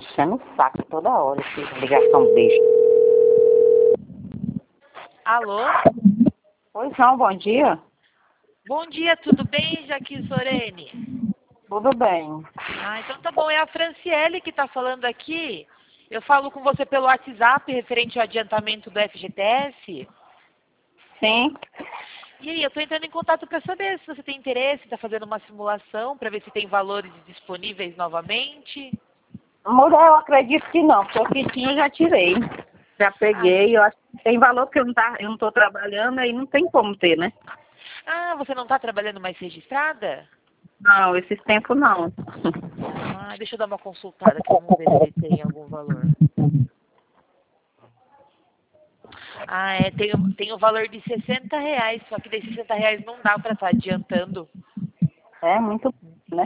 enchendo o saco toda hora, essa ligação besta. Alô? Oi, João, bom dia. Bom dia, tudo bem, Jaquim Sorene? Tudo bem. Ah, então tá bom. É a Franciele que tá falando aqui. Eu falo com você pelo WhatsApp referente ao adiantamento do FGTS. Sim. E aí, eu tô entrando em contato para saber se você tem interesse, tá fazendo uma simulação para ver se tem valores disponíveis novamente. Mulher, eu acredito que não, porque o que tinha eu já tirei. Já peguei, eu acho que tem valor porque eu não tô trabalhando, aí não tem como ter, né? Você não tá trabalhando mais registrada? Não, esses tempos não. Deixa eu dar uma consultada aqui, vamos ver se ele tem algum valor. Tem o valor de R$ 60, só que desses R$ 60 não dá para estar adiantando. É muito, né?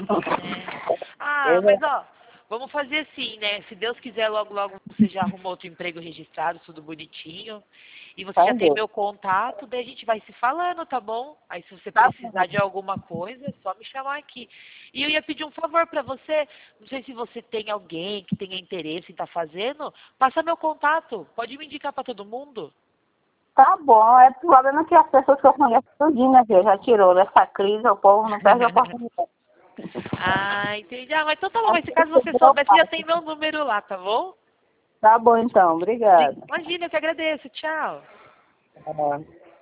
Mas ó, vamos fazer assim, né? Se Deus quiser, logo, logo você já arrumou outro emprego registrado, tudo bonitinho. E você já tem meu contato, daí a gente vai se falando, tá bom? Aí se você precisar de alguma coisa, é só me chamar aqui. E eu ia pedir um favor pra você, não sei se você tem alguém que tenha interesse em estar fazendo, passa meu contato, pode me indicar pra todo mundo. Tá bom, é o problema que as pessoas que eu conheço tudinho, né, que já tirou dessa crise, o povo não perde a oportunidade. Entendi. Mas então tá bom, mas se caso você souber, você já tem meu número lá, tá bom? Tá bom então, obrigada. Imagina, eu que agradeço, tchau.